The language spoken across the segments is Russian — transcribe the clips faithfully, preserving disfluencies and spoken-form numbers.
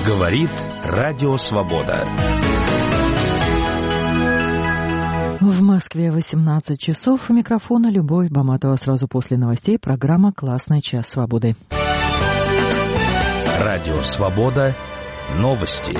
Говорит Радио Свобода. В Москве восемнадцать часов. У микрофона Любовь Баматова. Сразу после новостей программа «Классный час свободы». Радио Свобода. Новости.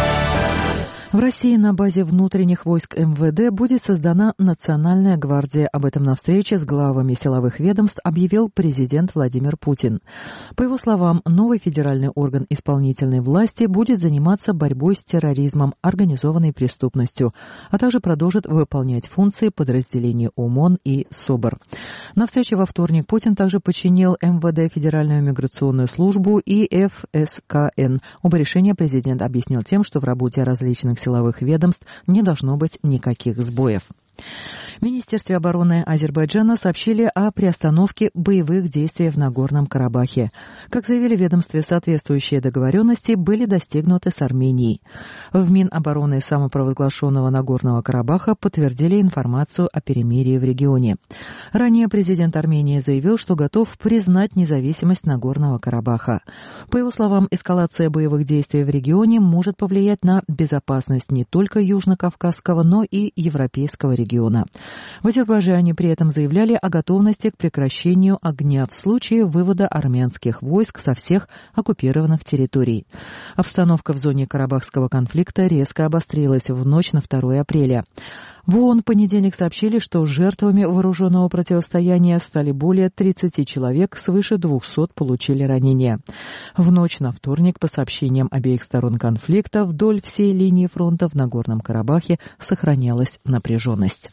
В России на базе внутренних войск эм вэ дэ будет создана Национальная гвардия. Об этом на встрече с главами силовых ведомств объявил президент Владимир Путин. По его словам, новый федеральный орган исполнительной власти будет заниматься борьбой с терроризмом, организованной преступностью, а также продолжит выполнять функции подразделений ОМОН и СОБР. На встрече во вторник Путин также подчинил эм вэ дэ, Федеральную миграционную службу и эф эс ка эн. Оба решения президент объяснил тем, что в работе различных силовых ведомств не должно быть никаких сбоев. В Министерстве обороны Азербайджана сообщили о приостановке боевых действий в Нагорном Карабахе. Как заявили в ведомстве, соответствующие договоренности были достигнуты с Арменией. В Минобороны самопровозглашенного Нагорного Карабаха подтвердили информацию о перемирии в регионе. Ранее президент Армении заявил, что готов признать независимость Нагорного Карабаха. По его словам, эскалация боевых действий в регионе может повлиять на безопасность не только Южно-Кавказского, но и европейского региона. В Азербайджане при этом заявляли о готовности к прекращению огня в случае вывода армянских войск со всех оккупированных территорий. Обстановка в зоне Карабахского конфликта резко обострилась в ночь на второе апреля. В ООН в понедельник сообщили, что жертвами вооруженного противостояния стали более тридцати человек, свыше двухсот получили ранения. В ночь на вторник, по сообщениям обеих сторон конфликта, вдоль всей линии фронта в Нагорном Карабахе сохранялась напряженность.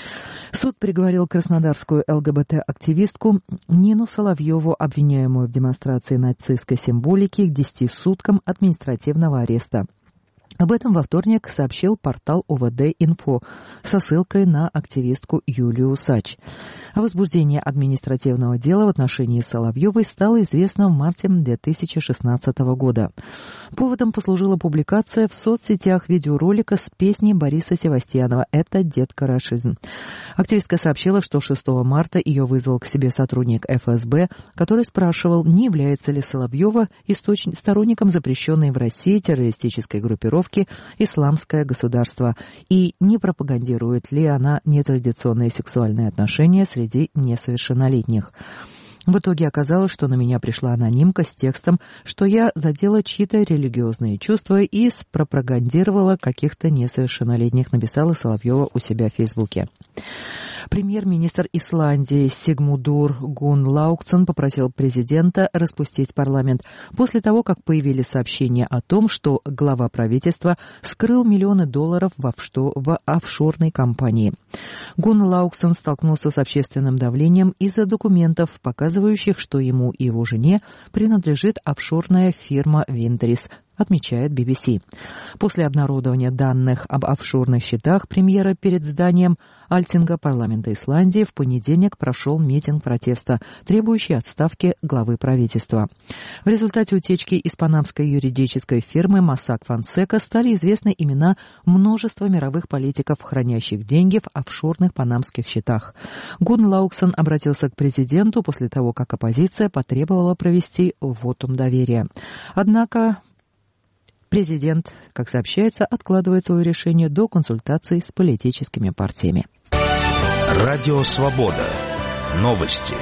Суд приговорил краснодарскую эл гэ бэ тэ-активистку Нину Соловьеву, обвиняемую в демонстрации нацистской символики, к десяти суткам административного ареста. Об этом во вторник сообщил портал о вэ дэ-Инфо со ссылкой на активистку Юлию Усач. О возбуждении административного дела в отношении Соловьевой стало известно в марте две тысячи шестнадцатого года. Поводом послужила публикация в соцсетях видеоролика с песней Бориса Севастьянова «Это детка-рашизм». Активистка сообщила, что шестого марта ее вызвал к себе сотрудник эф эс бэ, который спрашивал, не является ли Соловьева источ... сторонником запрещенной в России террористической группировки «Исламское государство» и не пропагандирует ли она нетрадиционные сексуальные отношения среди несовершеннолетних. В итоге оказалось, что на меня пришла анонимка с текстом, что я задела чьи-то религиозные чувства и спропагандировала каких-то несовершеннолетних, написала Соловьева у себя в Фейсбуке. Премьер-министр Исландии Сигмудур Гунлауксон попросил президента распустить парламент после того, как появились сообщения о том, что глава правительства скрыл миллионы долларов в, офшо- в офшорной компании. Гунлауксон столкнулся с общественным давлением из-за документов, показывающих, что ему и его жене принадлежит офшорная фирма Винтерис, отмечает би би си. После обнародования данных об офшорных счетах премьера перед зданием Альтинга парламента Исландии в понедельник прошел митинг протеста, требующий отставки главы правительства. В результате утечки из панамской юридической фирмы Mossack Fonseca стали известны имена множества мировых политиков, хранящих деньги в офшорных панамских счетах. Гунлауксон обратился к президенту после того, как оппозиция потребовала провести вотум доверия. Однако президент, как сообщается, откладывает свое решение до консультаций с политическими партиями. Радио Свобода. Новости.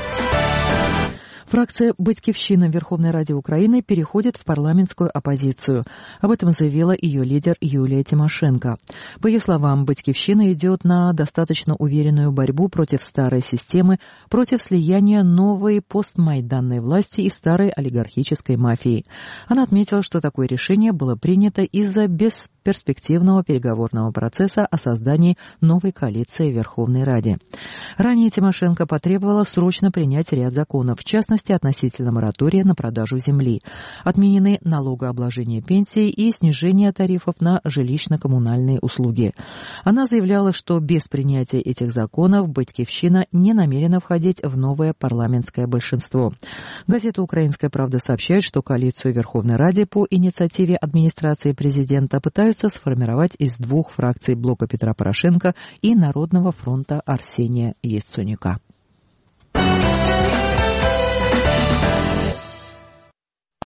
Фракция «Батькивщина» в Верховной Раде Украины переходит в парламентскую оппозицию. Об этом заявила ее лидер Юлия Тимошенко. По ее словам, «Батькивщина» идет на достаточно уверенную борьбу против старой системы, против слияния новой постмайданной власти и старой олигархической мафии. Она отметила, что такое решение было принято из-за бесперспективного переговорного процесса о создании новой коалиции в Верховной Раде. Ранее Тимошенко потребовала срочно принять ряд законов, в частности, относительно моратория на продажу земли. Отменены налогообложение пенсий и снижение тарифов на жилищно-коммунальные услуги. Она заявляла, что без принятия этих законов «Батькивщина» не намерена входить в новое парламентское большинство. Газета «Украинская правда» сообщает, что коалицию в Верховной Раде по инициативе администрации президента пытаются сформировать из двух фракций блока Петра Порошенко и Народного фронта Арсения Яценюка.